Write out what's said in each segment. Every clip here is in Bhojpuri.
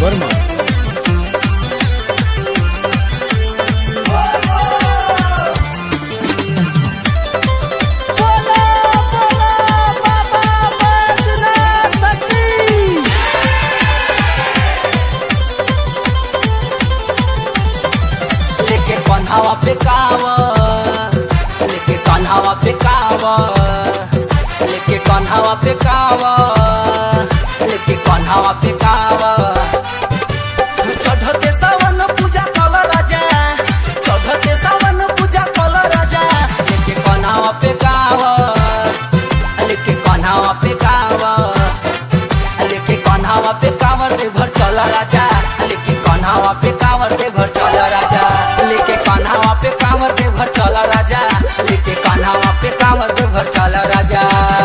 वर्मा। लेके कन्हावा पे कांवर, लेके कन्हावा पे कांवर, लेके कन्हावा पे कांवर, लेके कन्हावा पे कांवर। चढ़ते सावन पूजा कल राजा, चढ़ते सावन पूजा कल राजा, लेके कन्हावा पे कांवर, लेके कन्हावा पे कांवर, लेके कन्हावा पे कांवर दे भर चल राजा, लेके कन्हावा पे कांवर दे भर चल राजा, लेके कन्हावा पे कांवर दे भर चल राजा, लेके कन्हावा पे कांवर दे भर चल राजा।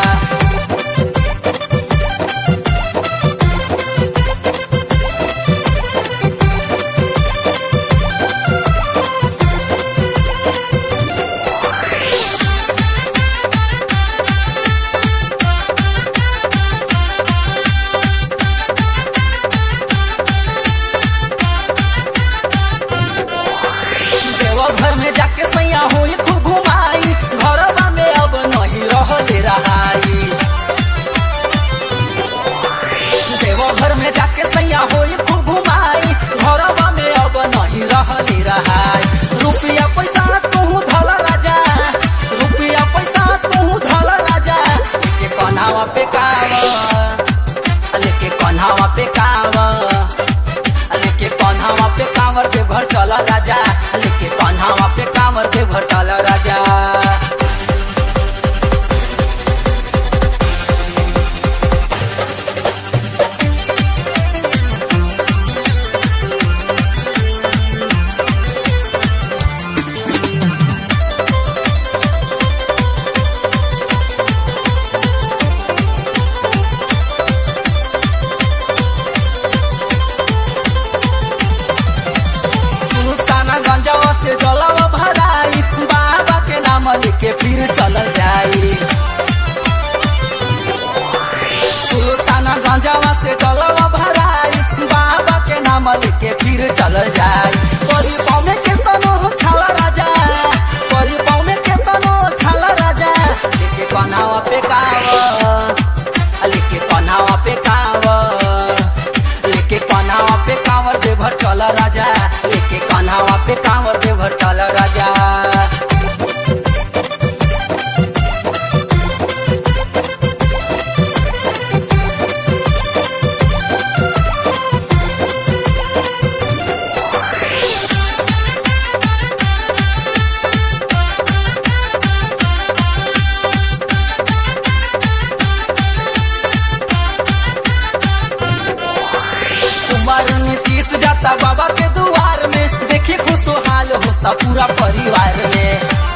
देवघर में जाके सैया होई खूब घुमाई, घरवा में अब नहीं रहले रहाई। देवघर में जाके सैया होई खूब घुमाई, घरवा में अब नहीं रहले रहाई। रुपया पैसा तू धल राजा, रुपया पैसा तू धल राजा, लेके कन्हावा पे कांवर, लेके कन्हावा पे कांवर, लेके कन्हावा पे कांवर दे भर चल राजा, लेके कन्हावा पे कांवर दे भर चल राजा। सुल्ताना गंजवा से जलवा भराई, बाबा के नाम लेके फिर चल जाई। सुल्ताना गंजवा से जलवा भराई, बाबा के नाम लेके फिर चल जाई। परी पाउने के तनो छाला राजा, परी पाउने के तनो छाला राजा, लेके कन्हावा पे कांवर, लेके कन्हावा पे कांवर, लेके कन्हावा पे कांवर दे भर चल राजा, लेके कन्हावा पे कांवर दे भर चल राजा। कुमार नीतीश जाता बाबा के दुआर में, देखी खुशहाल होता पूरा परिवार में।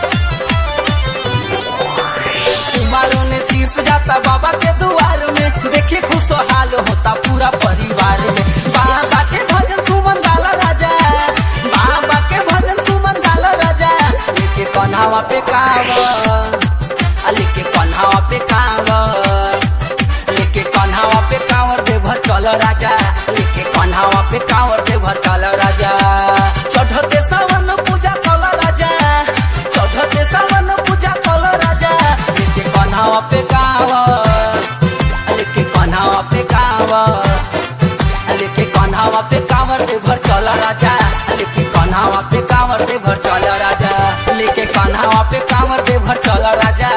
कुमार नीतीश जाता बाबा के दुआर में, देखी खुशहाल होता पूरा परिवार में। बाबा के भजन सुमन गाला राजा, बाबा के भजन सुमन गाला राजा, लेके कन्हावा पे कांवर, लेके कन्हावा पे कांवर, लेके कन्हावा पे कांवर दे भर चल राजा, लेके कन्हावा पे कांवर दे भर चल राजा। चढ़ते सावन पूजा कल राजा, चढ़ते सावन पूजा कल राजा, लेके कन्हावा पे कांवर, लेके कन्हावा पे कांवर, लेके कन्हावा पे कांवर दे भर चल राजा, लेके कन्हावा पे कांवर दे भर चल राजा, लेके कन्हावा पे कांवर दे भर चल राजा,